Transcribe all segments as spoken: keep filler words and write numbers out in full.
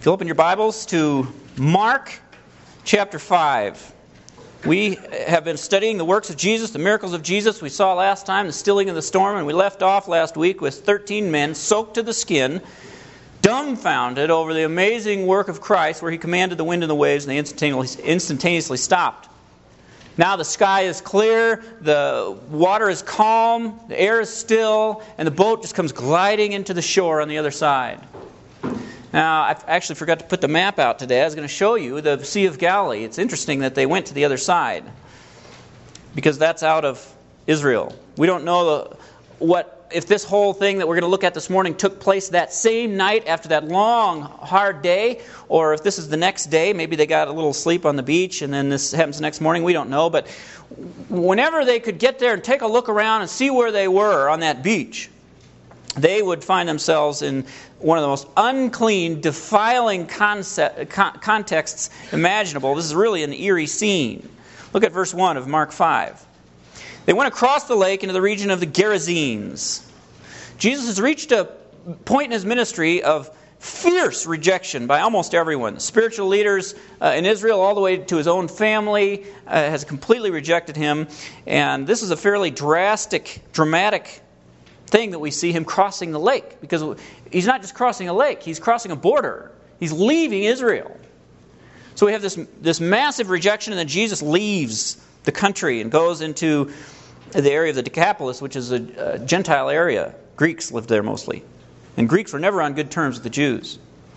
If you open your Bibles to Mark chapter five. We have been studying the works of Jesus, the miracles of Jesus. We saw last time the stilling of the storm, and we left off last week with thirteen men soaked to the skin, dumbfounded over the amazing work of Christ, where He commanded the wind and the waves, and they instantaneously, instantaneously stopped. Now the sky is clear, the water is calm, the air is still, and the boat just comes gliding into the shore on the other side. Now, I actually forgot to put the map out today. I was going to show you the Sea of Galilee. It's interesting that they went to the other side, because that's out of Israel. We don't know the, what if this whole thing that we're going to look at this morning took place that same night after that long, hard day, or if this is the next day. Maybe they got a little sleep on the beach and then this happens the next morning. We don't know. But whenever they could get there and take a look around and see where they were on that beach, they would find themselves in one of the most unclean, defiling concept, con- contexts imaginable. This is really an eerie scene. Look at verse one of Mark five. They went across the lake into the region of the Gerasenes. Jesus has reached a point in His ministry of fierce rejection by almost everyone. Spiritual leaders uh, in Israel, all the way to His own family, uh, has completely rejected Him. And this is a fairly drastic, dramatic thing that we see Him crossing the lake, because He's not just crossing a lake, He's crossing a border. He's leaving Israel. So we have this, this massive rejection, and then Jesus leaves the country and goes into the area of the Decapolis, which is a, a Gentile area. Greeks lived there mostly. And Greeks were never on good terms with the Jews.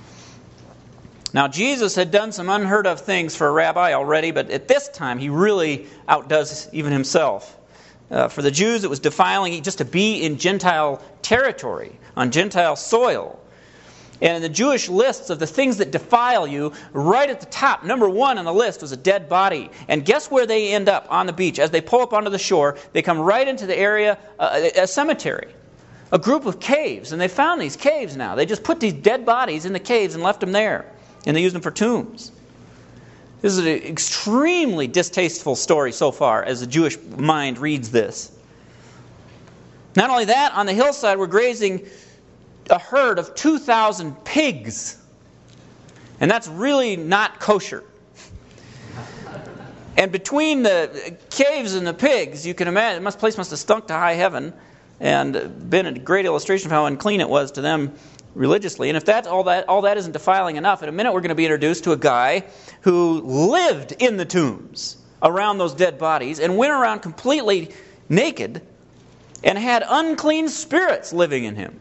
Now, Jesus had done some unheard of things for a rabbi already, but at this time He really outdoes even Himself. Uh, for the Jews, it was defiling just to be in Gentile territory, on Gentile soil. And in the Jewish lists of the things that defile you, right at the top, number one on the list was a dead body. And guess where they end up on the beach? As they pull up onto the shore, they come right into the area, uh, a cemetery, a group of caves. And they found these caves now. They just put these dead bodies in the caves and left them there. And they used them for tombs. This is an extremely distasteful story so far, as the Jewish mind reads this. Not only that, on the hillside we're grazing a herd of two thousand pigs. And that's really not kosher. And between the caves and the pigs, you can imagine, this place must have stunk to high heaven and been a great illustration of how unclean it was to them religiously. And if that's all that all that isn't defiling enough, in a minute we're going to be introduced to a guy who lived in the tombs around those dead bodies and went around completely naked and had unclean spirits living in him.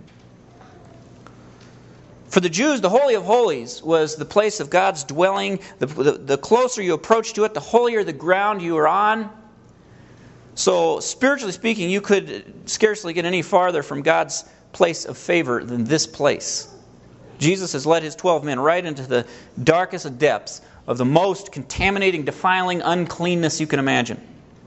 For the Jews, the Holy of Holies was the place of God's dwelling. The, the, the closer you approach to it, the holier the ground you are on. So, spiritually speaking, you could scarcely get any farther from God's place of favor than this place. Jesus has led His twelve men right into the darkest of depths of the most contaminating, defiling uncleanness you can imagine.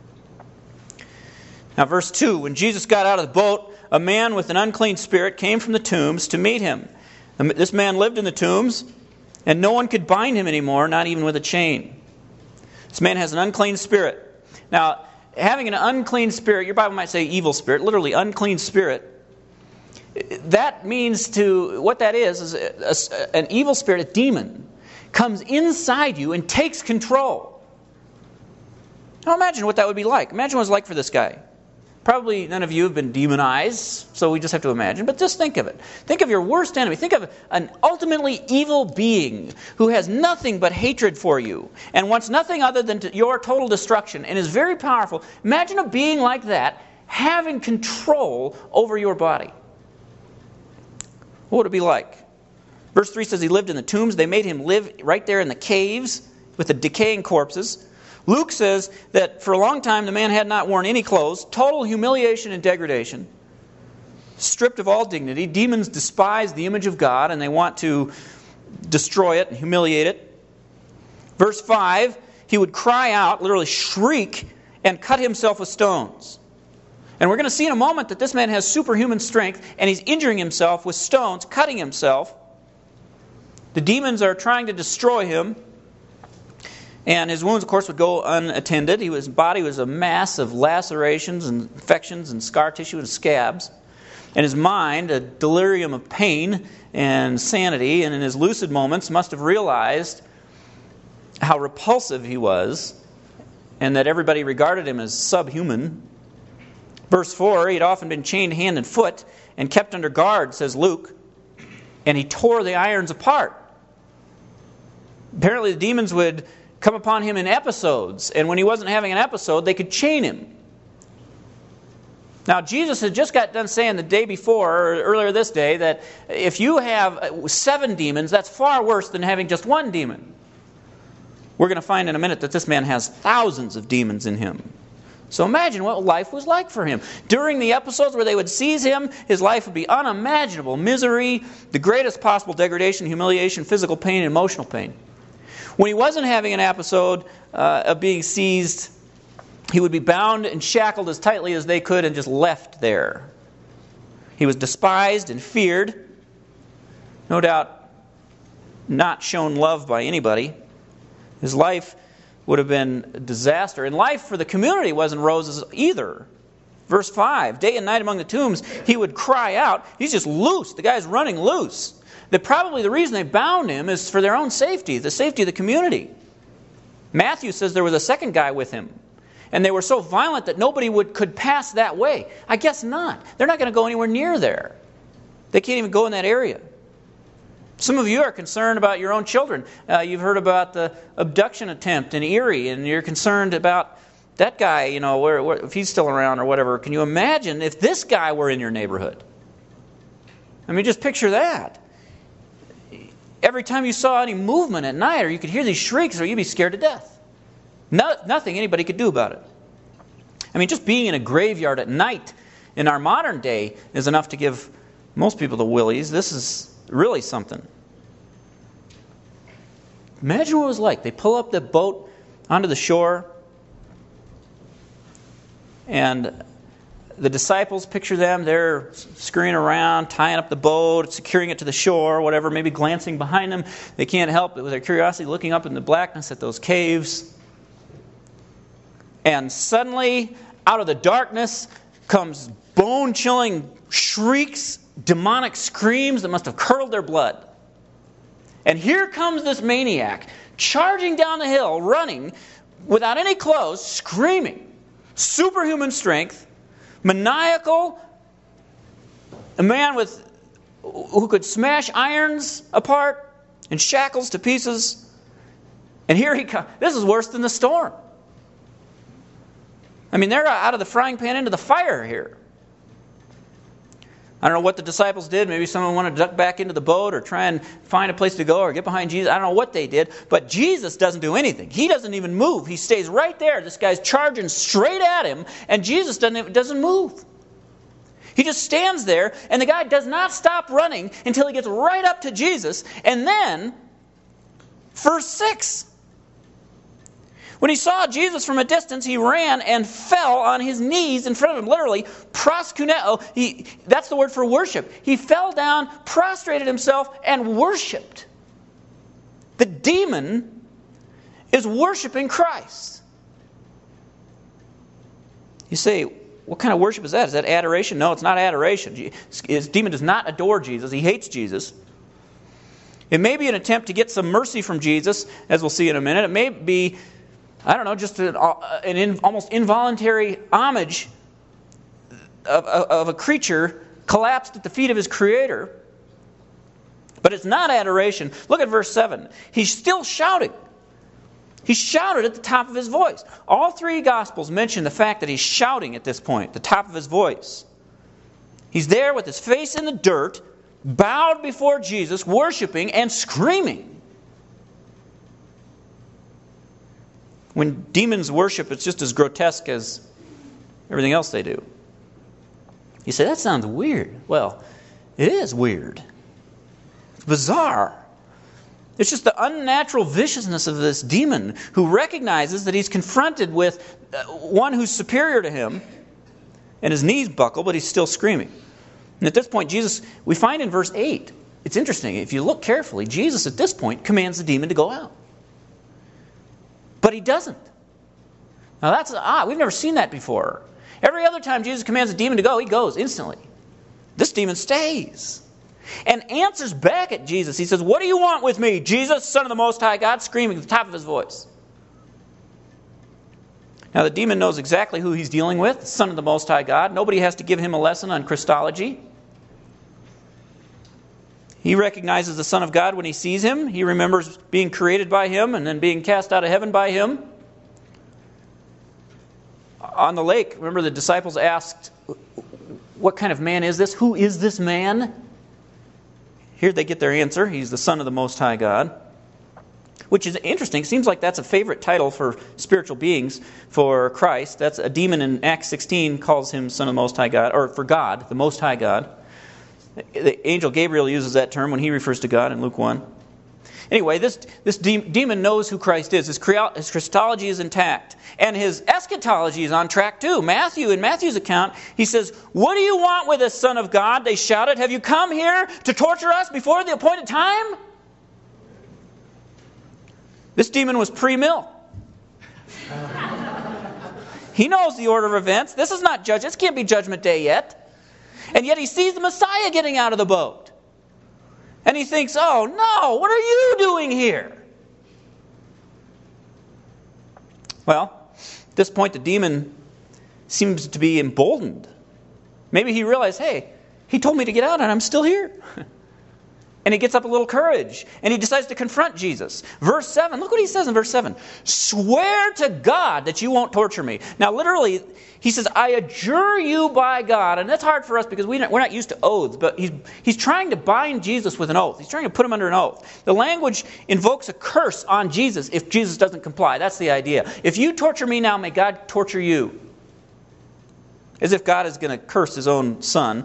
Now, verse two, when Jesus got out of the boat, a man with an unclean spirit came from the tombs to meet Him. This man lived in the tombs, and no one could bind him anymore, not even with a chain. This man has an unclean spirit. Now, having an unclean spirit, your Bible might say evil spirit, literally unclean spirit. That means to, what that is, is a, a, an evil spirit, a demon, comes inside you and takes control. Now imagine what that would be like. Imagine what it was like for this guy. Probably none of you have been demonized, so we just have to imagine. But just think of it. Think of your worst enemy. Think of an ultimately evil being who has nothing but hatred for you and wants nothing other than to, your total destruction and is very powerful. Imagine a being like that having control over your body. What would it be like? Verse three says he lived in the tombs. They made him live right there in the caves with the decaying corpses. Luke says that for a long time the man had not worn any clothes, total humiliation and degradation, stripped of all dignity. Demons despise the image of God and they want to destroy it and humiliate it. Verse five, he would cry out, literally shriek, and cut himself with stones. And we're going to see in a moment that this man has superhuman strength and he's injuring himself with stones, cutting himself. The demons are trying to destroy him. And his wounds, of course, would go unattended. He was, his body was a mass of lacerations and infections and scar tissue and scabs. In his mind, a delirium of pain and sanity, and in his lucid moments must have realized how repulsive he was and that everybody regarded him as subhuman. Verse four, he had often been chained hand and foot and kept under guard, says Luke, and he tore the irons apart. Apparently the demons would come upon him in episodes, and when he wasn't having an episode, they could chain him. Now, Jesus had just got done saying the day before, or earlier this day, that if you have seven demons, that's far worse than having just one demon. We're going to find in a minute that this man has thousands of demons in him. So imagine what life was like for him. During the episodes where they would seize him, his life would be unimaginable. Misery, the greatest possible degradation, humiliation, physical pain, and emotional pain. When he wasn't having an episode uh, of being seized, he would be bound and shackled as tightly as they could and just left there. He was despised and feared. No doubt not shown love by anybody. His life would have been a disaster. And life for the community wasn't roses either. Verse five, day and night among the tombs, he would cry out. He's just loose. The guy's running loose. That probably the reason they bound him is for their own safety, the safety of the community. Matthew says there was a second guy with him. And they were so violent that nobody would could pass that way. I guess not. They're not going to go anywhere near there. They can't even go in that area. Some of you are concerned about your own children. Uh, you've heard about the abduction attempt in Erie, and you're concerned about that guy, you know, where, where, if he's still around or whatever. Can you imagine if this guy were in your neighborhood? I mean, just picture that. Every time you saw any movement at night, or you could hear these shrieks, or you'd be scared to death. No, nothing anybody could do about it. I mean, just being in a graveyard at night in our modern day is enough to give most people the willies. This is really something. Imagine what it was like. They pull up the boat onto the shore, and the disciples, picture them, they're scurrying around, tying up the boat, securing it to the shore, whatever, maybe glancing behind them. They can't help it with their curiosity, looking up in the blackness at those caves. And suddenly, out of the darkness, comes bone-chilling shrieks, demonic screams that must have curdled their blood. And here comes this maniac, charging down the hill, running, without any clothes, screaming. Superhuman strength, maniacal, a man with who could smash irons apart and shackles to pieces. And here he comes. This is worse than the storm. I mean, they're out of the frying pan into the fire here. I don't know what the disciples did. Maybe someone wanted to duck back into the boat or try and find a place to go or get behind Jesus. I don't know what they did. But Jesus doesn't do anything. He doesn't even move. He stays right there. This guy's charging straight at him, and Jesus doesn't, doesn't move. He just stands there, and the guy does not stop running until he gets right up to Jesus. And then, verse six. When he saw Jesus from a distance, he ran and fell on his knees in front of him. Literally, proskuneo. He, that's the word for worship. He fell down, prostrated himself, and worshipped. The demon is worshiping Christ. You say, what kind of worship is that? Is that adoration? No, it's not adoration. His demon does not adore Jesus. He hates Jesus. It may be an attempt to get some mercy from Jesus, as we'll see in a minute. It may be, I don't know, just an, an in, almost involuntary homage of, of, of a creature collapsed at the feet of his Creator. But it's not adoration. Look at verse seven. He's still shouting. He shouted at the top of his voice. All three Gospels mention the fact that he's shouting at this point, the top of his voice. He's there with his face in the dirt, bowed before Jesus, worshiping and screaming. When demons worship, it's just as grotesque as everything else they do. You say, that sounds weird. Well, it is weird. It's bizarre. It's just the unnatural viciousness of this demon who recognizes that he's confronted with one who's superior to him, and his knees buckle, but he's still screaming. And at this point, Jesus, we find in verse eight, it's interesting, if you look carefully, Jesus at this point commands the demon to go out. But he doesn't. Now that's odd. We've never seen that before. Every other time Jesus commands a demon to go, he goes instantly. This demon stays and answers back at Jesus. He says, "What do you want with me, Jesus, Son of the Most High God?" Screaming at the top of his voice. Now the demon knows exactly who he's dealing with, the Son of the Most High God. Nobody has to give him a lesson on Christology. He recognizes the Son of God when he sees him. He remembers being created by him and then being cast out of heaven by him. On the lake, remember the disciples asked, "What kind of man is this? Who is this man?" Here they get their answer. He's the Son of the Most High God. Which is interesting. It seems like that's a favorite title for spiritual beings for Christ. That's a demon in Acts sixteen calls him Son of the Most High God, or for God, the Most High God. The angel Gabriel uses that term when he refers to God in Luke one. Anyway, this, this de- demon knows who Christ is. His, cre- his Christology is intact. And his eschatology is on track too. Matthew, in Matthew's account, he says, "What do you want with us, Son of God?" They shouted. "Have you come here to torture us before the appointed time?" This demon was pre-mill. He knows the order of events. This is not judge. This can't be Judgment Day yet. And yet he sees the Messiah getting out of the boat. And he thinks, "Oh no, what are you doing here?" Well, at this point the demon seems to be emboldened. Maybe he realized, hey, he told me to get out and I'm still here. And he gets up a little courage. And he decides to confront Jesus. Verse seven, look what he says in verse seven. "Swear to God that you won't torture me." Now literally, he says, "I adjure you by God." And that's hard for us because we don't, we're not used to oaths. But he's, he's trying to bind Jesus with an oath. He's trying to put him under an oath. The language invokes a curse on Jesus if Jesus doesn't comply. That's the idea. If you torture me now, may God torture you. As if God is going to curse his own son.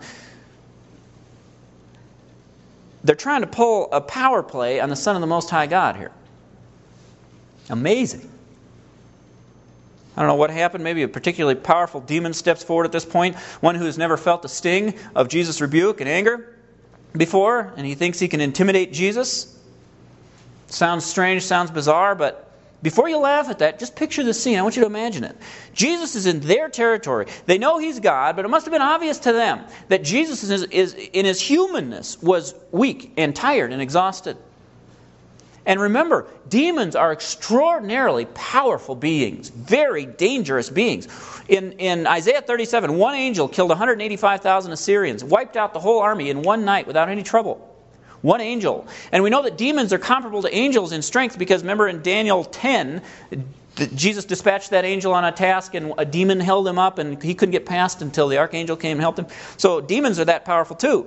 They're trying to pull a power play on the Son of the Most High God here. Amazing. I don't know what happened. Maybe a particularly powerful demon steps forward at this point. One who has never felt the sting of Jesus' rebuke and anger before. And he thinks he can intimidate Jesus. Sounds strange, sounds bizarre, but before you laugh at that, just picture the scene. I want you to imagine it. Jesus is in their territory. They know he's God, but it must have been obvious to them that Jesus is, is in his humanness was weak and tired and exhausted. And remember, demons are extraordinarily powerful beings, very dangerous beings. In, in Isaiah thirty-seven, one angel killed one hundred eighty-five thousand Assyrians, wiped out the whole army in one night without any trouble. One angel. And we know that demons are comparable to angels in strength because remember in Daniel ten, Jesus dispatched that angel on a task and a demon held him up and he couldn't get past until the archangel came and helped him. So demons are that powerful too.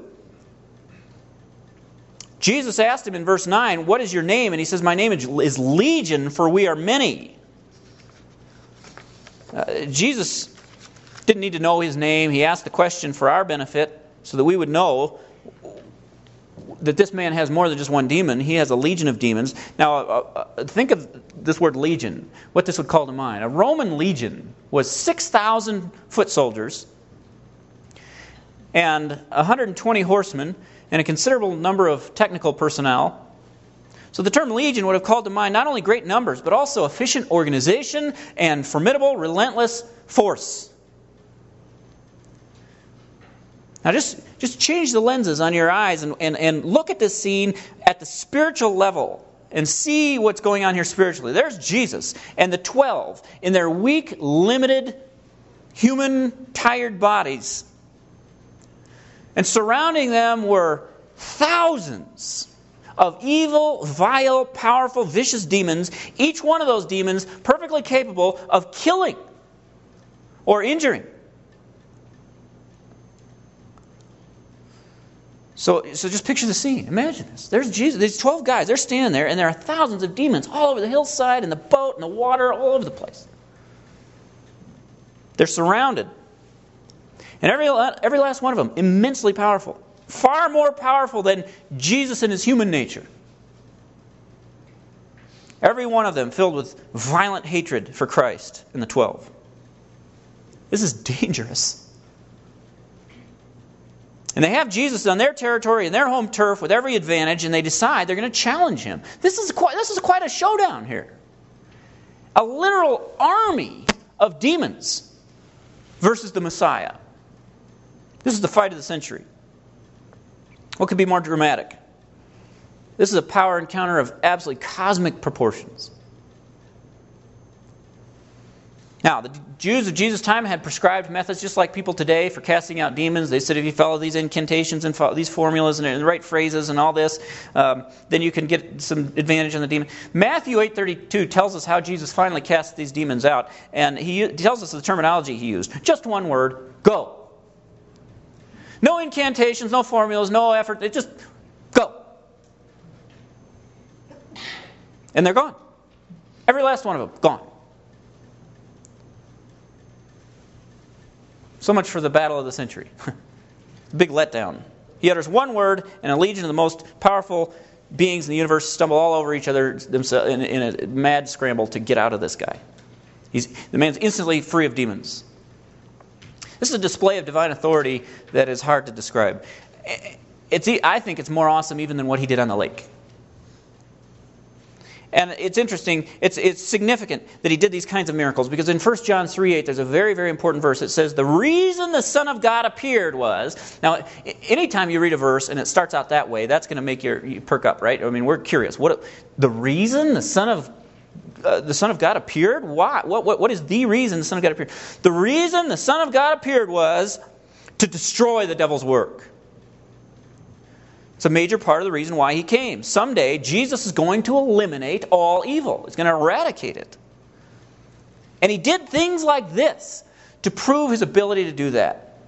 Jesus asked him in verse nine, "What is your name?" And he says, "My name is Legion, for we are many." Uh, Jesus didn't need to know his name. He asked the question for our benefit so that we would know that this man has more than just one demon. He has a legion of demons. Now, uh, uh, think of this word legion, what this would call to mind. A Roman legion was six thousand foot soldiers and one hundred twenty horsemen and a considerable number of technical personnel. So the term legion would have called to mind not only great numbers, but also efficient organization and formidable, relentless force. Now just, just change the lenses on your eyes and, and, and look at this scene at the spiritual level and see what's going on here spiritually. There's Jesus and the twelve in their weak, limited, human, tired bodies. And surrounding them were thousands of evil, vile, powerful, vicious demons. Each one of those demons perfectly capable of killing or injuring. So, so just picture the scene. Imagine this. There's Jesus. These twelve guys. They're standing there, and there are thousands of demons all over the hillside, in the boat, in the water, all over the place. They're surrounded. And every, every last one of them, immensely powerful. Far more powerful than Jesus in his human nature. Every one of them filled with violent hatred for Christ and the twelve. This is dangerous. And they have Jesus on their territory and their home turf with every advantage, and they decide they're going to challenge him. This is quite, this is quite a showdown here. A literal army of demons versus the Messiah. This is the fight of the century. What could be more dramatic? This is a power encounter of absolutely cosmic proportions. Now, the Jews of Jesus' time had prescribed methods just like people today for casting out demons. They said if you follow these incantations and follow these formulas and the right phrases and all this, um, then you can get some advantage on the demon. Matthew eight thirty-two tells us how Jesus finally cast these demons out. And he tells us the terminology he used. Just one word, go. No incantations, no formulas, no effort. They just go. And they're gone. Every last one of them, gone. So much for the battle of the century. Big letdown. He utters one word, and a legion of the most powerful beings in the universe stumble all over each other themselves in, in a mad scramble to get out of this guy. He's, the man's instantly free of demons. This is a display of divine authority that is hard to describe. It's, I think it's more awesome even than what he did on the lake. And it's interesting, it's it's significant that he did these kinds of miracles, because in First John three eight there's a very, very important verse. It says, the reason the Son of God appeared was... Now, anytime you read a verse and it starts out that way, that's going to make your, you perk up, right? I mean, we're curious. What the reason the Son of uh, the Son of God appeared? Why? What, what What is the reason the Son of God appeared? The reason the Son of God appeared was to destroy the devil's work. It's a major part of the reason why he came. Someday, Jesus is going to eliminate all evil. He's going to eradicate it. And he did things like this to prove his ability to do that.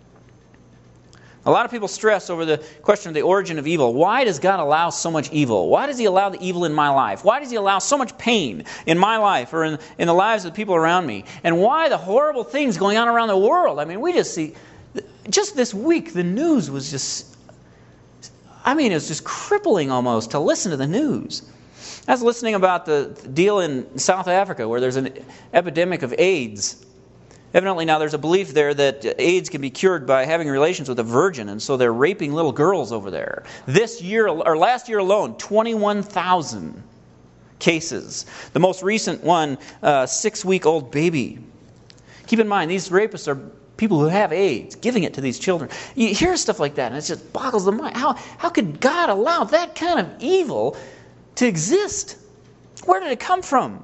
A lot of people stress over the question of the origin of evil. Why does God allow so much evil? Why does he allow the evil in my life? Why does he allow so much pain in my life or in, in the lives of the people around me? And why the horrible things going on around the world? I mean, we just see... Just this week, the news was just... I mean, it was just crippling almost to listen to the news. I was listening about the deal in South Africa where there's an epidemic of AIDS. Evidently now there's a belief there that AIDS can be cured by having relations with a virgin, and so they're raping little girls over there. This year, or last year alone, twenty-one thousand cases. The most recent one, a six-week-old baby. Keep in mind, these rapists are people who have AIDS, giving it to these children. You hear stuff like that, and it just boggles the mind. How, how could God allow that kind of evil to exist? Where did it come from?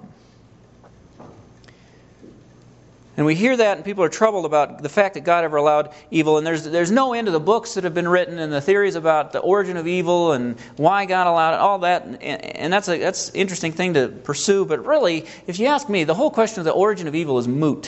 And we hear that, and people are troubled about the fact that God ever allowed evil. And there's there's no end to the books that have been written, and the theories about the origin of evil and why God allowed it, all that. And, and that's a that's an interesting thing to pursue. But really, if you ask me, the whole question of the origin of evil is moot.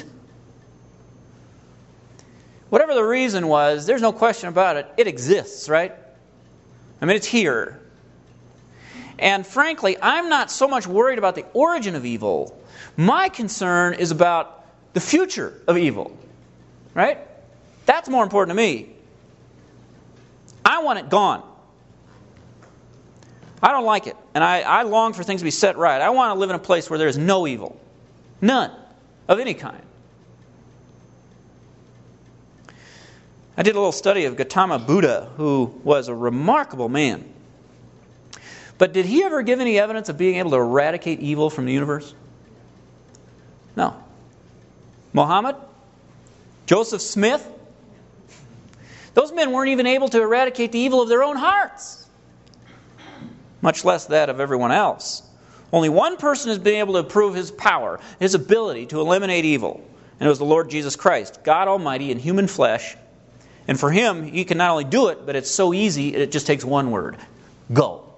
Whatever the reason was, there's no question about it. It exists, right? I mean, it's here. And frankly, I'm not so much worried about the origin of evil. My concern is about the future of evil, right? That's more important to me. I want it gone. I don't like it. And I, I long for things to be set right. I want to live in a place where there is no evil. None of any kind. I did a little study of Gautama Buddha, who was a remarkable man. But did he ever give any evidence of being able to eradicate evil from the universe? No. Muhammad? Joseph Smith? Those men weren't even able to eradicate the evil of their own hearts, much less that of everyone else. Only one person has been able to prove his power, his ability to eliminate evil, and it was the Lord Jesus Christ, God Almighty in human flesh. And for him, he can not only do it, but it's so easy, it just takes one word. Go.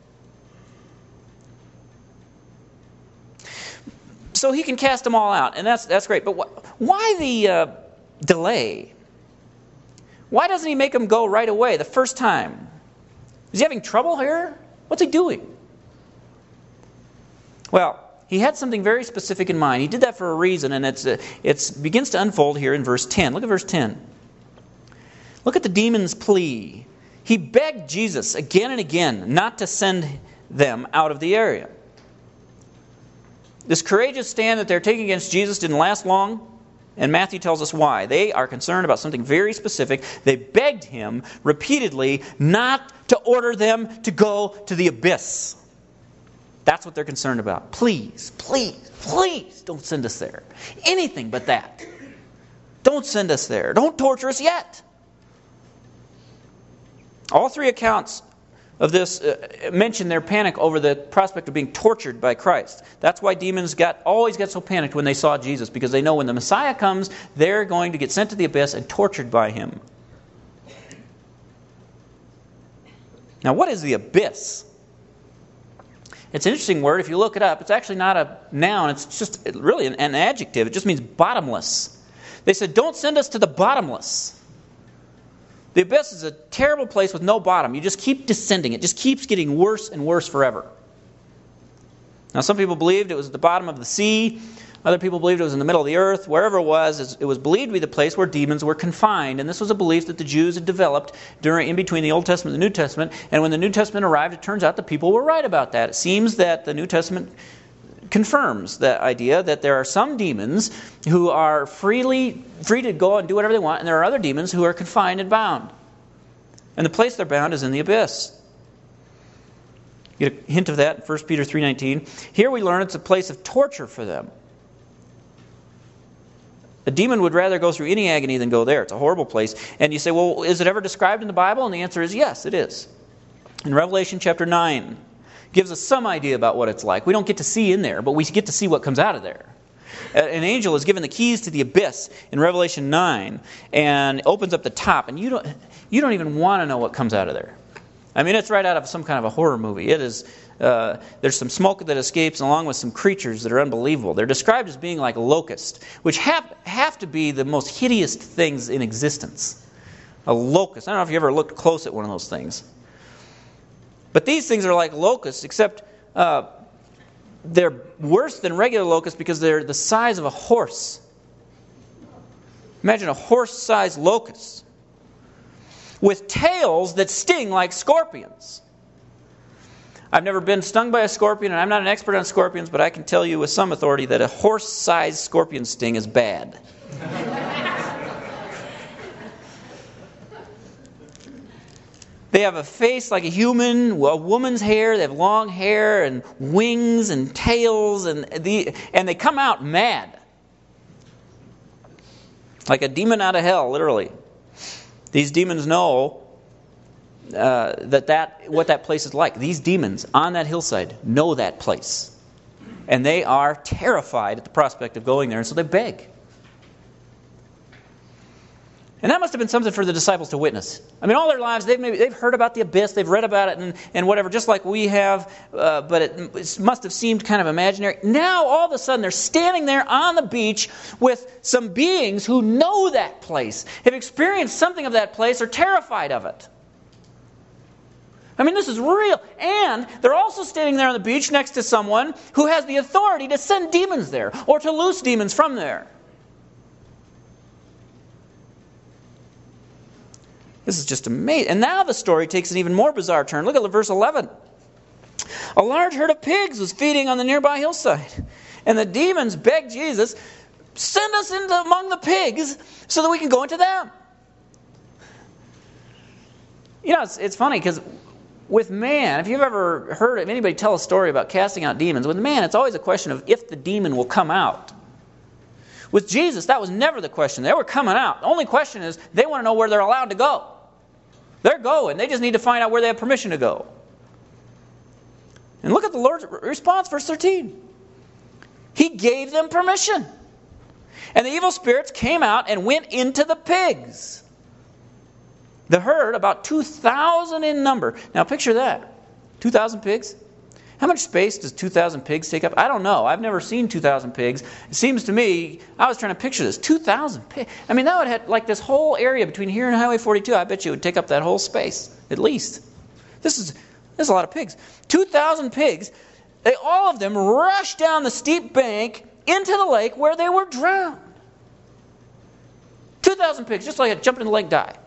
So he can cast them all out, and that's that's great. But wh- why the uh, delay? Why doesn't he make them go right away, the first time? Is he having trouble here? What's he doing? Well, he had something very specific in mind. He did that for a reason, and it's uh, it's begins to unfold here in verse ten. Look at verse ten. Look at the demon's plea. He begged Jesus again and again not to send them out of the area. This courageous stand that they're taking against Jesus didn't last long, and Matthew tells us why. They are concerned about something very specific. They begged him repeatedly not to order them to go to the abyss. That's what they're concerned about. Please, please, please don't send us there. Anything but that. Don't send us there. Don't torture us yet. All three accounts of this uh, mention their panic over the prospect of being tortured by Christ. That's why demons got always get so panicked when they saw Jesus, because they know when the Messiah comes, they're going to get sent to the abyss and tortured by him. Now, what is the abyss? It's an interesting word. If you look it up, it's actually not a noun. It's just really an, an adjective. It just means bottomless. They said, don't send us to the bottomless. The abyss is a terrible place with no bottom. You just keep descending. It just keeps getting worse and worse forever. Now, some people believed it was at the bottom of the sea. Other people believed it was in the middle of the earth. Wherever it was, it was believed to be the place where demons were confined. And this was a belief that the Jews had developed during in between the Old Testament and the New Testament. And when the New Testament arrived, it turns out the people were right about that. It seems that the New Testament confirms that idea that there are some demons who are freely free to go and do whatever they want, and there are other demons who are confined and bound. And the place they're bound is in the abyss. You get a hint of that in First Peter three nineteen. Here we learn it's a place of torture for them. A demon would rather go through any agony than go there. It's a horrible place. And you say, well, is it ever described in the Bible? And the answer is yes, it is. In Revelation chapter nine, gives us some idea about what it's like. We don't get to see in there, but we get to see what comes out of there. An angel is given the keys to the abyss in Revelation nine and opens up the top, and you don't you don't even want to know what comes out of there. I mean, it's right out of some kind of a horror movie. It is. Uh, there's some smoke that escapes along with some creatures that are unbelievable. They're described as being like locusts, which have, have to be the most hideous things in existence. A locust. I don't know if you ever looked close at one of those things. But these things are like locusts, except uh, they're worse than regular locusts because they're the size of a horse. Imagine a horse-sized locust with tails that sting like scorpions. I've never been stung by a scorpion, and I'm not an expert on scorpions, but I can tell you with some authority that a horse-sized scorpion sting is bad. They have a face like a human, a woman's hair. They have long hair and wings and tails, and the and they come out mad, like a demon out of hell, literally. These demons know uh, that that what that place is like. These demons on that hillside know that place, and they are terrified at the prospect of going there, and so they beg. And that must have been something for the disciples to witness. I mean, all their lives, they've maybe, they've heard about the abyss, they've read about it and, and whatever, just like we have, uh, but it, it must have seemed kind of imaginary. Now, all of a sudden, they're standing there on the beach with some beings who know that place, have experienced something of that place, are terrified of it. I mean, this is real. And they're also standing there on the beach next to someone who has the authority to send demons there or to loose demons from there. This is just amazing. And now the story takes an even more bizarre turn. Look at verse eleven. A large herd of pigs was feeding on the nearby hillside. And the demons begged Jesus, send us into among the pigs so that we can go into them. You know, it's, it's funny because with man, if you've ever heard of anybody tell a story about casting out demons, with man it's always a question of if the demon will come out. With Jesus, that was never the question. They were coming out. The only question is they want to know where they're allowed to go. They're going. They just need to find out where they have permission to go. And look at the Lord's response, verse thirteen. He gave them permission. And the evil spirits came out and went into the pigs. The herd, about two thousand in number. Now picture that. two thousand pigs. How much space does two thousand pigs take up? I don't know. I've never seen two thousand pigs. It seems to me, I was trying to picture this. two thousand pigs. I mean, that would have, like this whole area between here and Highway forty-two, I bet you it would take up that whole space, at least. This is, this is a lot of pigs. two thousand pigs, they all of them rushed down the steep bank into the lake where they were drowned. two thousand pigs, just like a jump in the lake, die.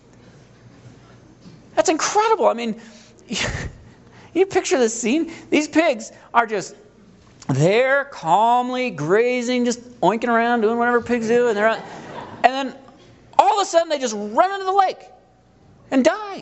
That's incredible. I mean... You picture this scene? These pigs are just there, calmly grazing, just oinking around, doing whatever pigs do, and they're on, and then all of a sudden they just run into the lake and die.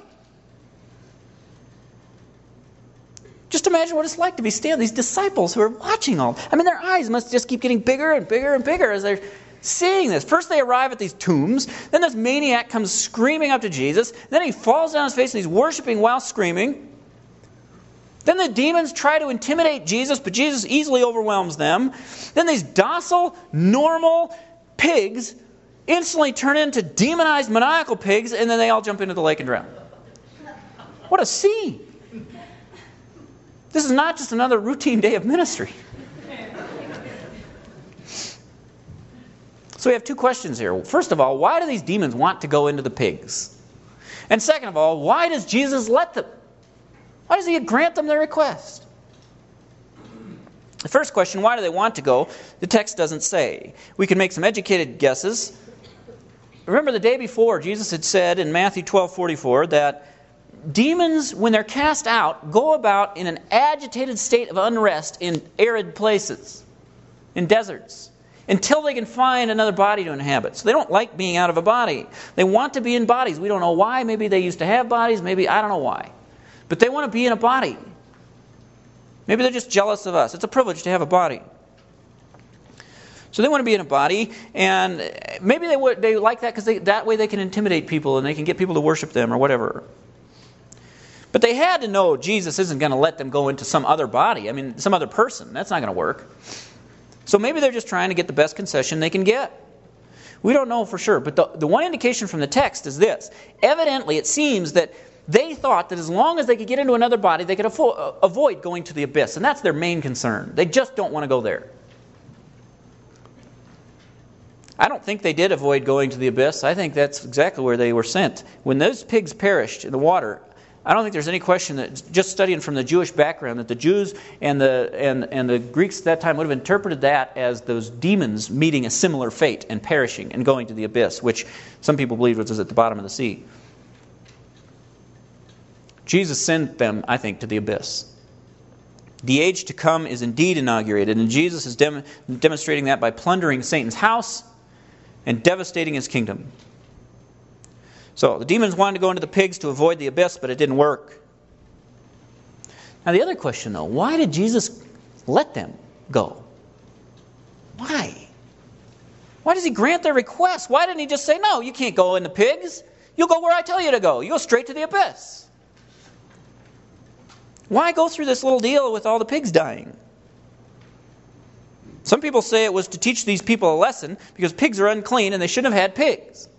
Just imagine what it's like to be standing. These disciples who are watching all. I mean, their eyes must just keep getting bigger and bigger and bigger as they're seeing this. First they arrive at these tombs. Then this maniac comes screaming up to Jesus. Then he falls down on his face and he's worshiping while screaming. Then the demons try to intimidate Jesus, but Jesus easily overwhelms them. Then these docile, normal pigs instantly turn into demonized, maniacal pigs, and then they all jump into the lake and drown. What a scene! This is not just another routine day of ministry. So we have two questions here. First of all, why do these demons want to go into the pigs? And second of all, why does Jesus let them? Why does he grant them their request? The first question, why do they want to go? The text doesn't say. We can make some educated guesses. Remember the day before, Jesus had said in Matthew twelve forty-four that demons, when they're cast out, go about in an agitated state of unrest in arid places, in deserts, until they can find another body to inhabit. So they don't like being out of a body. They want to be in bodies. We don't know why. Maybe they used to have bodies. Maybe, I don't know why. But they want to be in a body. Maybe they're just jealous of us. It's a privilege to have a body. So they want to be in a body, and maybe they would, they like that because that way they can intimidate people and they can get people to worship them or whatever. But they had to know Jesus isn't going to let them go into some other body. I mean, some other person. That's not going to work. So maybe they're just trying to get the best concession they can get. We don't know for sure. But the, the one indication from the text is this. Evidently, it seems that they thought that as long as they could get into another body, they could affo- avoid going to the abyss. And that's their main concern. They just don't want to go there. I don't think they did avoid going to the abyss. I think that's exactly where they were sent. When those pigs perished in the water, I don't think there's any question that, just studying from the Jewish background, that the Jews and the and, and the Greeks at that time would have interpreted that as those demons meeting a similar fate and perishing and going to the abyss, which some people believe was at the bottom of the sea. Jesus sent them, I think, to the abyss. The age to come is indeed inaugurated, and Jesus is dem- demonstrating that by plundering Satan's house and devastating his kingdom. So the demons wanted to go into the pigs to avoid the abyss, but it didn't work. Now the other question, though, why did Jesus let them go? Why? Why does he grant their request? Why didn't he just say, no, you can't go in the pigs. You'll go where I tell you to go. You go straight to the abyss. Why go through this little deal with all the pigs dying? Some people say it was to teach these people a lesson because pigs are unclean and they shouldn't have had pigs.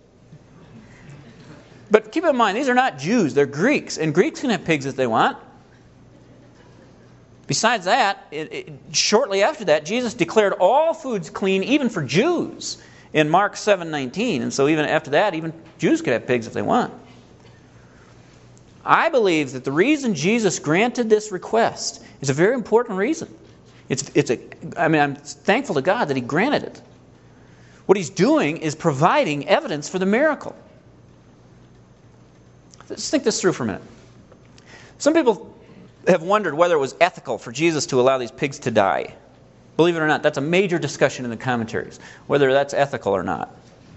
But keep in mind, these are not Jews, they're Greeks. And Greeks can have pigs if they want. Besides that, it, it, shortly after that, Jesus declared all foods clean, even for Jews, in Mark seven nineteen. And so even after that, even Jews could have pigs if they want. I believe that the reason Jesus granted this request is a very important reason. It's, it's a, I mean, I'm thankful to God that He granted it. What He's doing is providing evidence for the miracle. Let's think this through for a minute. Some people have wondered whether it was ethical for Jesus to allow these pigs to die. Believe it or not, that's a major discussion in the commentaries, whether that's ethical or not.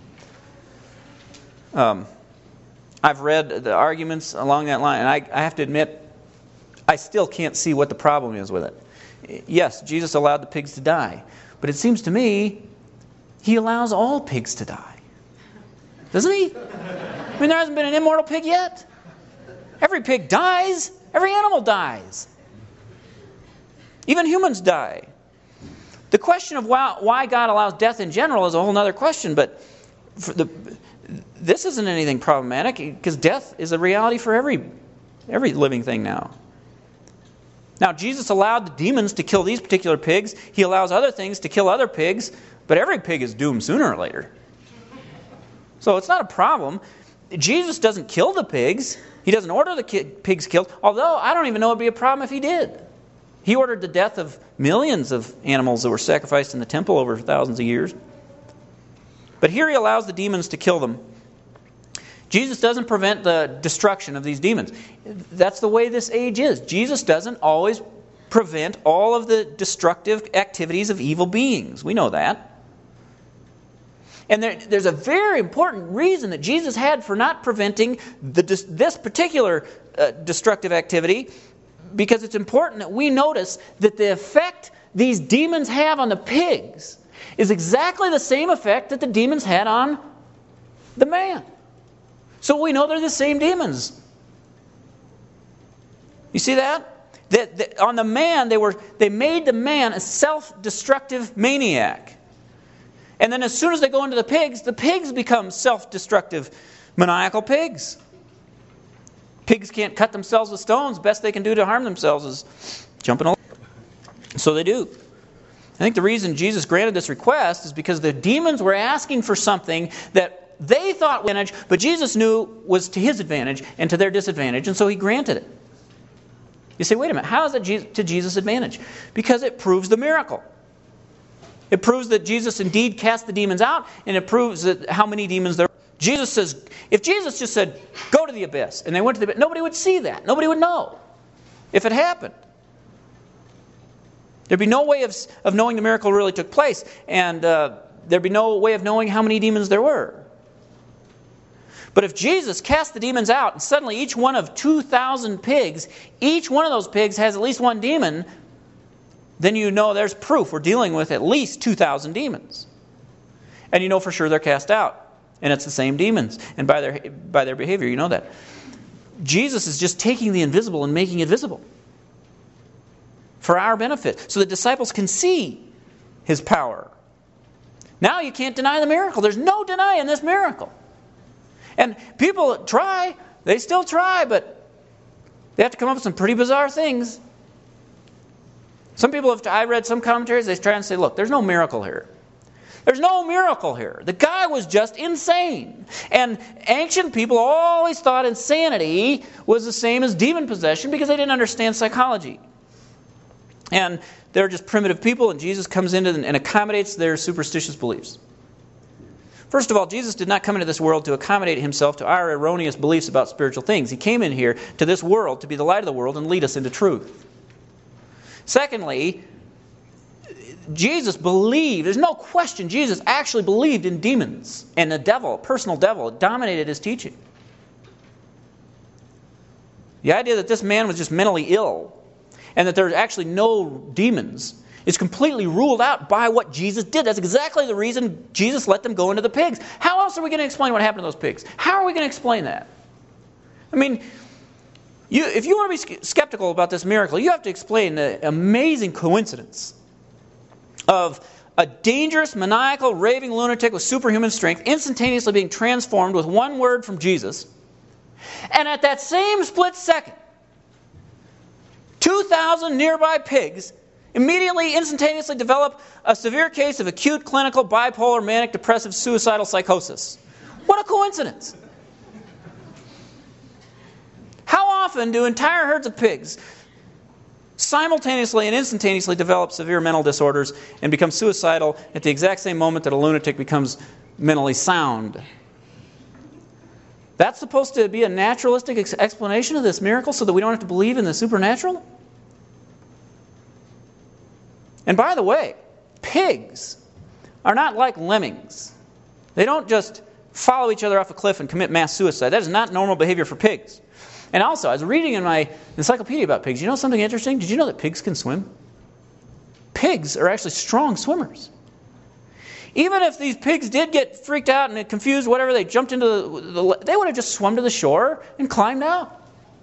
Um, I've read the arguments along that line, and I, I have to admit, I still can't see what the problem is with it. Yes, Jesus allowed the pigs to die, but it seems to me He allows all pigs to die. Doesn't He? I mean, there hasn't been an immortal pig yet. Every pig dies. Every animal dies. Even humans die. The question of why, why God allows death in general is a whole other question, but for the, this isn't anything problematic because death is a reality for every, every living thing now. Now, Jesus allowed the demons to kill these particular pigs. He allows other things to kill other pigs, but every pig is doomed sooner or later. So it's not a problem. Jesus doesn't kill the pigs. He doesn't order the ki- pigs killed, although I don't even know it would be a problem if He did. He ordered the death of millions of animals that were sacrificed in the temple over thousands of years. But here He allows the demons to kill them. Jesus doesn't prevent the destruction of these demons. That's the way this age is. Jesus doesn't always prevent all of the destructive activities of evil beings. We know that. And there, there's a very important reason that Jesus had for not preventing the, this particular uh, destructive activity, because it's important that we notice that the effect these demons have on the pigs is exactly the same effect that the demons had on the man. So we know they're the same demons. You see that? That, that on the man, they were they made the man a self-destructive maniac. And then as soon as they go into the pigs, the pigs become self-destructive, maniacal pigs. Pigs can't cut themselves with stones. Best they can do to harm themselves is jumping over. So they do. I think the reason Jesus granted this request is because the demons were asking for something that they thought was advantage, but Jesus knew was to his advantage and to their disadvantage, and so he granted it. You say, wait a minute, how is it to Jesus' advantage? Because it proves the miracle. It proves that Jesus indeed cast the demons out, and it proves that how many demons there were. Jesus says, if Jesus just said, go to the abyss, and they went to the abyss, nobody would see that. Nobody would know if it happened. There'd be no way of, of knowing the miracle really took place, and uh, there'd be no way of knowing how many demons there were. But if Jesus cast the demons out, and suddenly each one of two thousand pigs, each one of those pigs has at least one demon, then you know there's proof we're dealing with at least two thousand demons. And you know for sure they're cast out. And it's the same demons. And by their by their behavior, you know that. Jesus is just taking the invisible and making it visible for our benefit, so the disciples can see his power. Now you can't deny the miracle. There's no denying this miracle. And people try, they still try, but they have to come up with some pretty bizarre things. Some people have, I read some commentaries, they try and say, look, there's no miracle here. There's no miracle here. The guy was just insane. And ancient people always thought insanity was the same as demon possession because they didn't understand psychology. And they're just primitive people, and Jesus comes in and accommodates their superstitious beliefs. First of all, Jesus did not come into this world to accommodate himself to our erroneous beliefs about spiritual things. He came in here to this world to be the light of the world and lead us into truth. Secondly, Jesus believed, there's no question, Jesus actually believed in demons. And the devil, personal devil, dominated his teaching. The idea that this man was just mentally ill and that there's actually no demons is completely ruled out by what Jesus did. That's exactly the reason Jesus let them go into the pigs. How else are we going to explain what happened to those pigs? How are we going to explain that? I mean, you, if you want to be skeptical about this miracle, you have to explain the amazing coincidence of a dangerous, maniacal, raving lunatic with superhuman strength instantaneously being transformed with one word from Jesus, and at that same split second, two thousand nearby pigs immediately, instantaneously develop a severe case of acute clinical bipolar manic depressive suicidal psychosis. What a coincidence! How often do entire herds of pigs simultaneously and instantaneously develop severe mental disorders and become suicidal at the exact same moment that a lunatic becomes mentally sound? That's supposed to be a naturalistic ex- explanation of this miracle so that we don't have to believe in the supernatural? And by the way, pigs are not like lemmings. They don't just follow each other off a cliff and commit mass suicide. That is not normal behavior for pigs. And also, I was reading in my encyclopedia about pigs. You know something interesting? Did you know that pigs can swim? Pigs are actually strong swimmers. Even if these pigs did get freaked out and confused, whatever, they jumped into the, the they would have just swum to the shore and climbed out.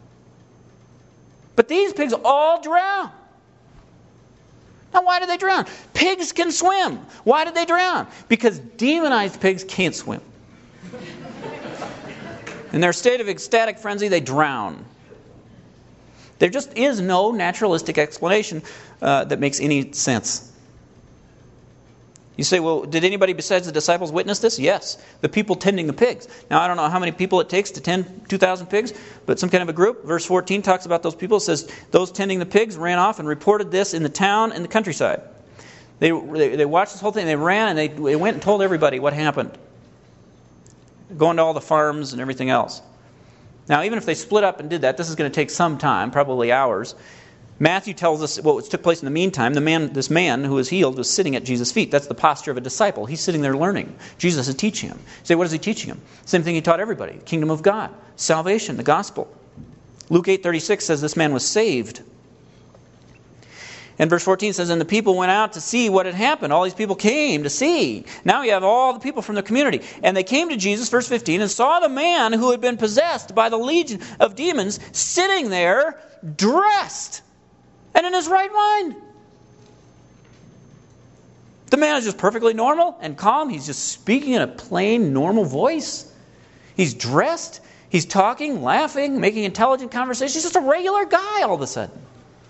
But these pigs all drown. Now, why did they drown? Pigs can swim. Why did they drown? Because demonized pigs can't swim. In their state of ecstatic frenzy, they drown. There just is no naturalistic explanation uh, that makes any sense. You say, well, did anybody besides the disciples witness this? Yes, the people tending the pigs. Now, I don't know how many people it takes to tend two thousand pigs, but some kind of a group. Verse fourteen talks about those people. It says, those tending the pigs ran off and reported this in the town and the countryside. They, they, they watched this whole thing. They ran and they, they went and told everybody what happened. Going to all the farms and everything else. Now, even if they split up and did that, this is going to take some time, probably hours. Matthew tells us what took place in the meantime. The man, this man who was healed was sitting at Jesus' feet. That's the posture of a disciple. He's sitting there learning. Jesus is teaching him. You say, what is he teaching him? Same thing he taught everybody. Kingdom of God, salvation, the gospel. Luke eight thirty-six says this man was saved. And verse fourteen says, and the people went out to see what had happened. All these people came to see. Now you have all the people from the community. And they came to Jesus, verse fifteen, and saw the man who had been possessed by the legion of demons sitting there, dressed and in his right mind. The man is just perfectly normal and calm. He's just speaking in a plain, normal voice. He's dressed. He's talking, laughing, making intelligent conversation. He's just a regular guy all of a sudden.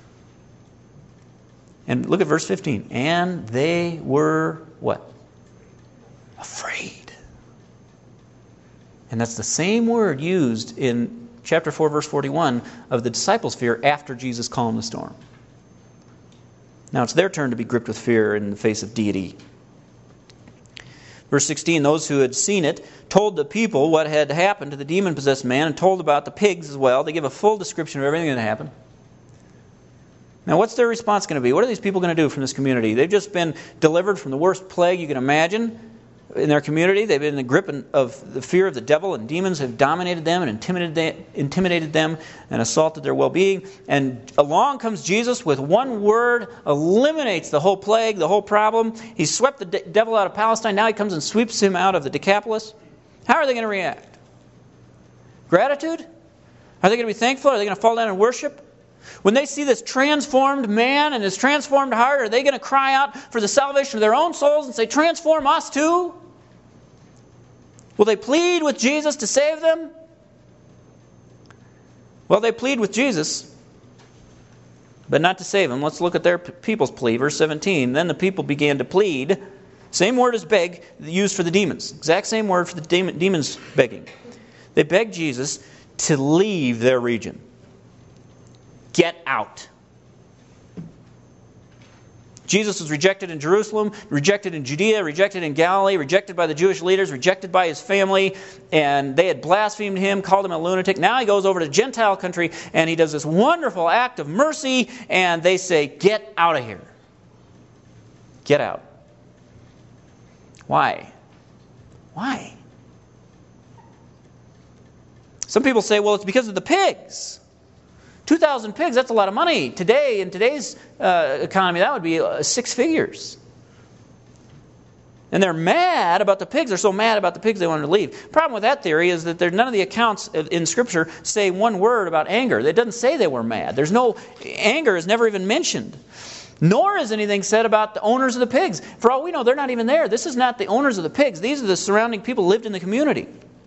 And look at verse fifteen. And they were what? Afraid. And that's the same word used in chapter four, verse forty-one of the disciples' fear after Jesus calmed the storm. Now it's their turn to be gripped with fear in the face of deity. Verse sixteen, those who had seen it told the people what had happened to the demon-possessed man and told about the pigs as well. They give a full description of everything that happened. Now, what's their response going to be? What are these people going to do from this community? They've just been delivered from the worst plague you can imagine in their community. They've been in the grip of the fear of the devil, and demons have dominated them and intimidated them and assaulted their well-being. And along comes Jesus with one word, eliminates the whole plague, the whole problem. He swept the de- devil out of Palestine. Now he comes and sweeps him out of the Decapolis. How are they going to react? Gratitude? Are they going to be thankful? Are they going to fall down and worship? When they see this transformed man and his transformed heart, are they going to cry out for the salvation of their own souls and say, transform us too? Will they plead with Jesus to save them? Well, they plead with Jesus, but not to save them. Let's look at their people's plea. Verse seventeen, then the people began to plead. Same word as beg used for the demons. Exact same word for the demon, demons begging. They begged Jesus to leave their region. Get out. Jesus was rejected in Jerusalem, rejected in Judea, rejected in Galilee, rejected by the Jewish leaders, rejected by his family, and they had blasphemed him, called him a lunatic. Now he goes over to Gentile country and he does this wonderful act of mercy, and they say, get out of here. Get out. Why? Why? Some people say, well, it's because of the pigs. two thousand pigs, that's a lot of money. Today, in today's uh, economy, that would be uh, six figures. And they're mad about the pigs. They're so mad about the pigs they wanted to leave. The problem with that theory is that there, none of the accounts in Scripture say one word about anger. It doesn't say they were mad. There's no, anger is never even mentioned. Nor is anything said about the owners of the pigs. For all we know, they're not even there. This is not the owners of the pigs. These are the surrounding people who lived in the community.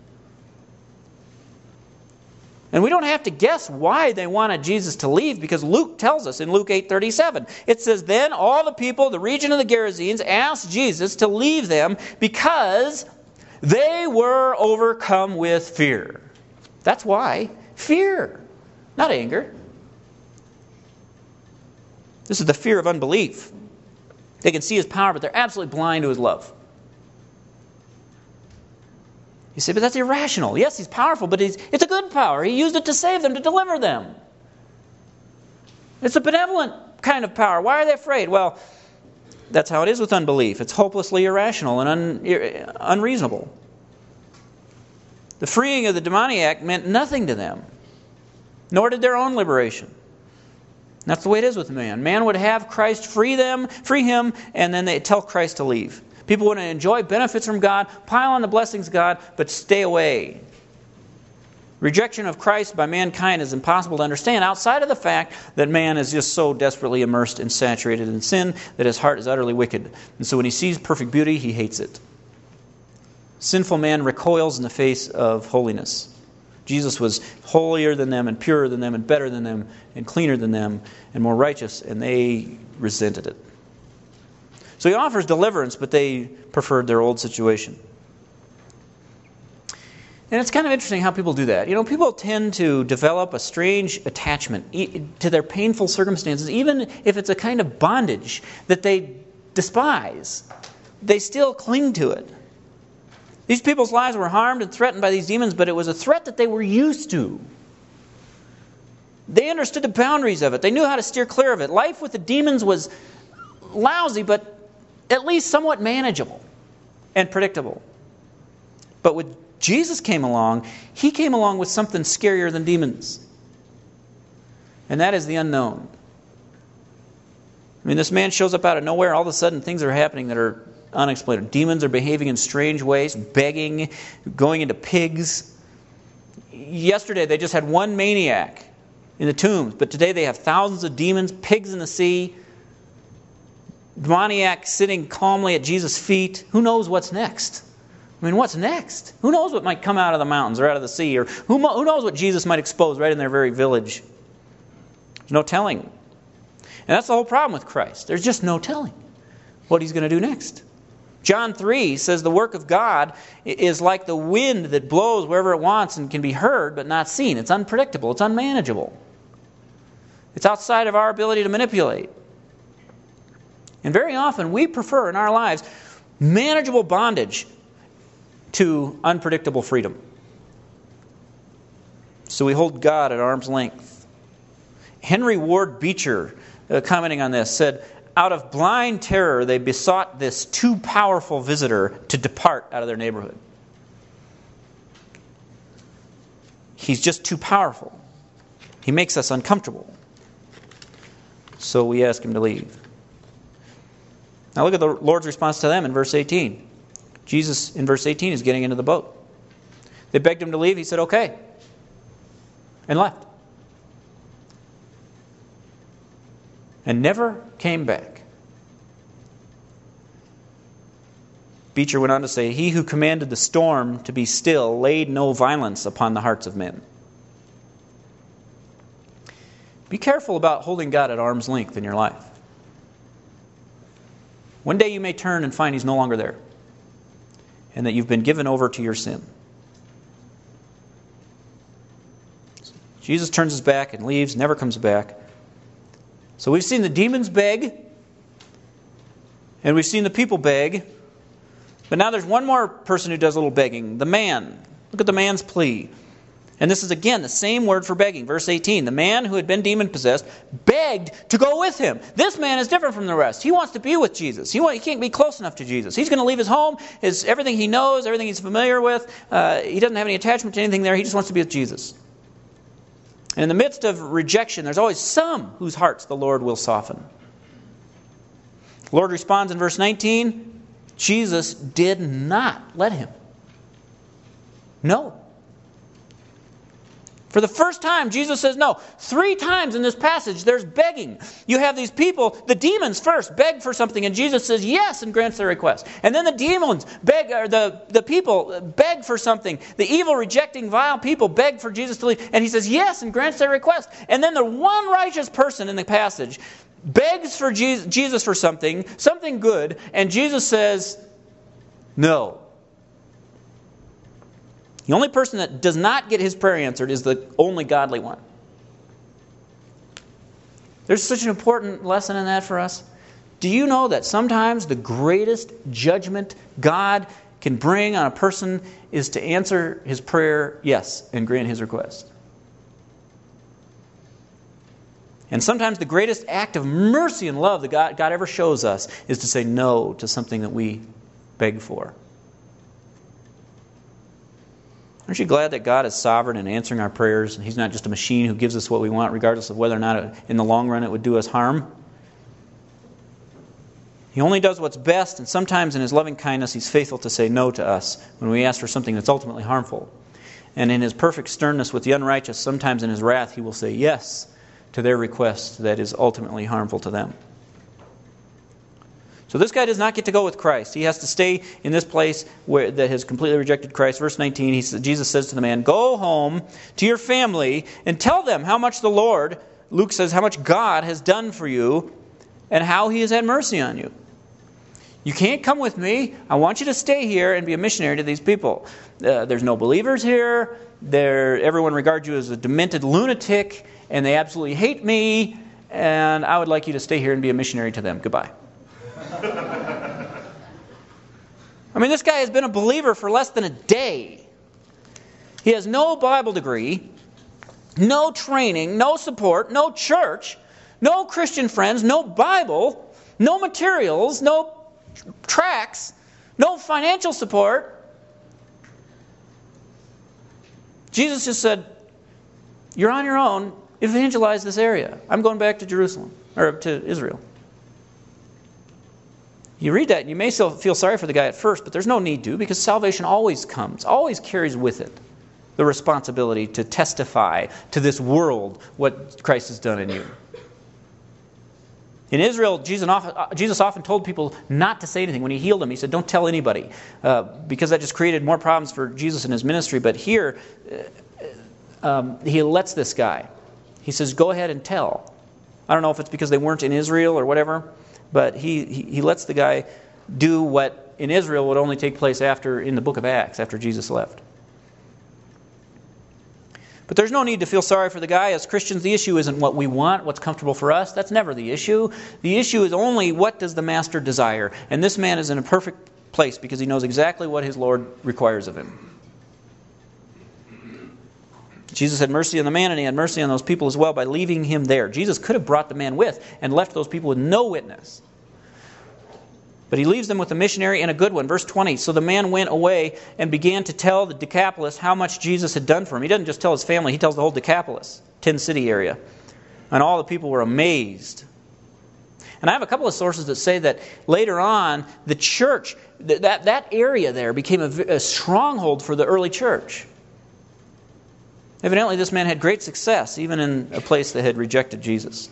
And we don't have to guess why they wanted Jesus to leave, because Luke tells us in Luke eight thirty-seven. It says, then all the people, the region of the Gerasenes, asked Jesus to leave them because they were overcome with fear. That's why. Fear, not anger. This is the fear of unbelief. They can see his power, but they're absolutely blind to his love. You say, but that's irrational. Yes, he's powerful, but he's, it's a good power. He used it to save them, to deliver them. It's a benevolent kind of power. Why are they afraid? Well, that's how it is with unbelief. It's hopelessly irrational and un, unreasonable. The freeing of the demoniac meant nothing to them, nor did their own liberation. That's the way it is with man. Man would have Christ free them, free him, and then they tell Christ to leave. People want to enjoy benefits from God, pile on the blessings of God, but stay away. Rejection of Christ by mankind is impossible to understand outside of the fact that man is just so desperately immersed and saturated in sin that his heart is utterly wicked. And so when he sees perfect beauty, he hates it. Sinful man recoils in the face of holiness. Jesus was holier than them and purer than them and better than them and cleaner than them and more righteous, and they resented it. So he offers deliverance, but they preferred their old situation. And it's kind of interesting how people do that. You know, people tend to develop a strange attachment to their painful circumstances, even if it's a kind of bondage that they despise. They still cling to it. These people's lives were harmed and threatened by these demons, but it was a threat that they were used to. They understood the boundaries of it. They knew how to steer clear of it. Life with the demons was lousy, but at least somewhat manageable and predictable. But when Jesus came along, he came along with something scarier than demons. And that is the unknown. I mean, this man shows up out of nowhere. All of a sudden, things are happening that are unexplainable. Demons are behaving in strange ways, begging, going into pigs. Yesterday, they just had one maniac in the tombs, but today they have thousands of demons, pigs in the sea, demoniac sitting calmly at Jesus' feet. Who knows what's next? I mean, what's next? Who knows what might come out of the mountains or out of the sea? Or who, who knows what Jesus might expose right in their very village? There's no telling. And that's the whole problem with Christ. There's just no telling what He's going to do next. John three says the work of God is like the wind that blows wherever it wants and can be heard but not seen. It's unpredictable. It's unmanageable. It's outside of our ability to manipulate. And very often we prefer in our lives manageable bondage to unpredictable freedom. So we hold God at arm's length. Henry Ward Beecher, uh, commenting on this, said, out of blind terror, they besought this too powerful visitor to depart out of their neighborhood. He's just too powerful. He makes us uncomfortable. So we ask Him to leave. Now look at the Lord's response to them in verse eighteen. Jesus, in verse eighteen, is getting into the boat. They begged Him to leave. He said, okay. And left. And never came back. Beecher went on to say, He who commanded the storm to be still laid no violence upon the hearts of men. Be careful about holding God at arm's length in your life. One day you may turn and find He's no longer there, and that you've been given over to your sin. Jesus turns His back and leaves, never comes back. So we've seen the demons beg, and we've seen the people beg, but now there's one more person who does a little begging, the man. Look at the man's plea. And this is again the same word for begging. Verse eighteen, the man who had been demon-possessed begged to go with Him. This man is different from the rest. He wants to be with Jesus. He, want, he can't be close enough to Jesus. He's going to leave his home, his everything he knows, everything he's familiar with. Uh, he doesn't have any attachment to anything there. He just wants to be with Jesus. And in the midst of rejection, there's always some whose hearts the Lord will soften. The Lord responds in verse nineteen, Jesus did not let him. No. For the first time, Jesus says no. Three times in this passage, there's begging. You have these people, the demons first beg for something, and Jesus says yes and grants their request. And then the demons beg, or the, the people beg for something. The evil, rejecting, vile people beg for Jesus to leave, and He says yes and grants their request. And then the one righteous person in the passage begs for Jesus, Jesus for something, something good, and Jesus says no. The only person that does not get his prayer answered is the only godly one. There's such an important lesson in that for us. Do you know that sometimes the greatest judgment God can bring on a person is to answer his prayer yes and grant his request? And sometimes the greatest act of mercy and love that God, God ever shows us is to say no to something that we beg for. Aren't you glad that God is sovereign in answering our prayers, and He's not just a machine who gives us what we want, regardless of whether or not it, in the long run it would do us harm? He only does what's best, and sometimes in His loving kindness He's faithful to say no to us when we ask for something that's ultimately harmful. And in His perfect sternness with the unrighteous, sometimes in His wrath He will say yes to their request that is ultimately harmful to them. So this guy does not get to go with Christ. He has to stay in this place where that has completely rejected Christ. Verse nineteen, he says, Jesus says to the man, go home to your family and tell them how much the Lord, Luke says, how much God has done for you and how He has had mercy on you. You can't come with me. I want you to stay here and be a missionary to these people. Uh, there's no believers here. They're, everyone regards you as a demented lunatic, and they absolutely hate me, and I would like you to stay here and be a missionary to them. Goodbye. I mean, this guy has been a believer for less than a day. He has no Bible degree, no training, no support, no church, no Christian friends, no Bible, no materials, no tracts, no financial support. Jesus just said, you're on your own. Evangelize this area. I'm going back to Jerusalem, or to Israel. You read that and you may still feel sorry for the guy at first, but there's no need to, because salvation always comes, always carries with it the responsibility to testify to this world what Christ has done in you. In Israel, Jesus often, Jesus often told people not to say anything. When he healed them, he said, don't tell anybody, uh, because that just created more problems for Jesus and his ministry. But here, uh, um, he lets this guy. He says, go ahead and tell. I don't know if it's because they weren't in Israel or whatever, but he, he, he lets the guy do what in Israel would only take place after in the book of Acts, after Jesus left. But there's no need to feel sorry for the guy. As Christians, the issue isn't what we want, what's comfortable for us. That's never the issue. The issue is only what does the master desire. And this man is in a perfect place because he knows exactly what his Lord requires of him. Jesus had mercy on the man, and he had mercy on those people as well by leaving him there. Jesus could have brought the man with and left those people with no witness. But he leaves them with a missionary and a good one. Verse twenty, so the man went away and began to tell the Decapolis how much Jesus had done for him. He doesn't just tell his family, he tells the whole Decapolis, ten-city area. And all the people were amazed. And I have a couple of sources that say that later on, the church, that, that area there became a, a stronghold for the early church. Evidently, this man had great success, even in a place that had rejected Jesus.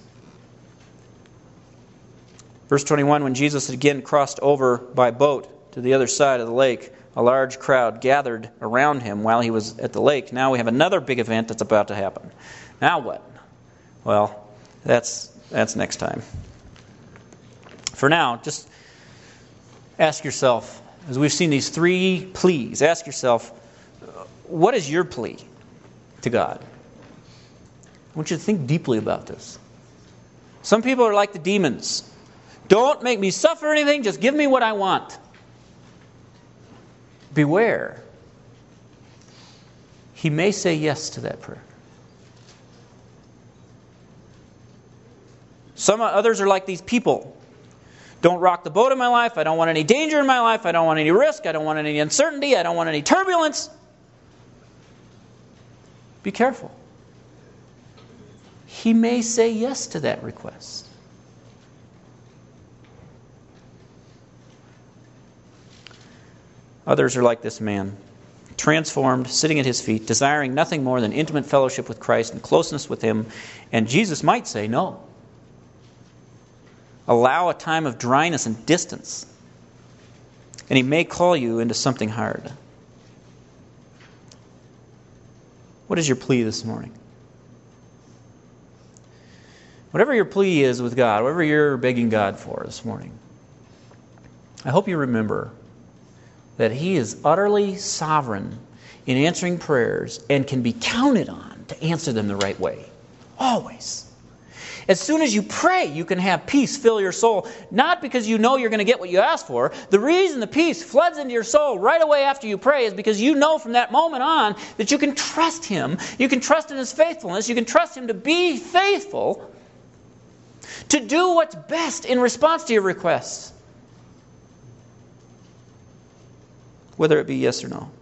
Verse twenty-one, when Jesus had again crossed over by boat to the other side of the lake, a large crowd gathered around him while he was at the lake. Now we have another big event that's about to happen. Now what? Well, that's that's next time. For now, just ask yourself, as we've seen these three pleas, ask yourself, what is your plea to God? I want you to think deeply about this. Some people are like the demons. Don't make me suffer anything, just give me what I want. Beware. He may say yes to that prayer. Some others are like these people. Don't rock the boat in my life. I don't want any danger in my life. I don't want any risk. I don't want any uncertainty. I don't want any turbulence. Be careful. He may say yes to that request. Others are like this man, transformed, sitting at his feet, desiring nothing more than intimate fellowship with Christ and closeness with him. And Jesus might say no. Allow a time of dryness and distance. And he may call you into something hard. What is your plea this morning? Whatever your plea is with God, whatever you're begging God for this morning, I hope you remember that He is utterly sovereign in answering prayers and can be counted on to answer them the right way. Always. As soon as you pray, you can have peace fill your soul. Not because you know you're going to get what you ask for. The reason the peace floods into your soul right away after you pray is because you know from that moment on that you can trust Him. You can trust in His faithfulness. You can trust Him to be faithful, to do what's best in response to your requests. Whether it be yes or no.